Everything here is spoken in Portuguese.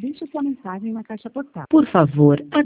Deixe sua mensagem na caixa postal. Por favor,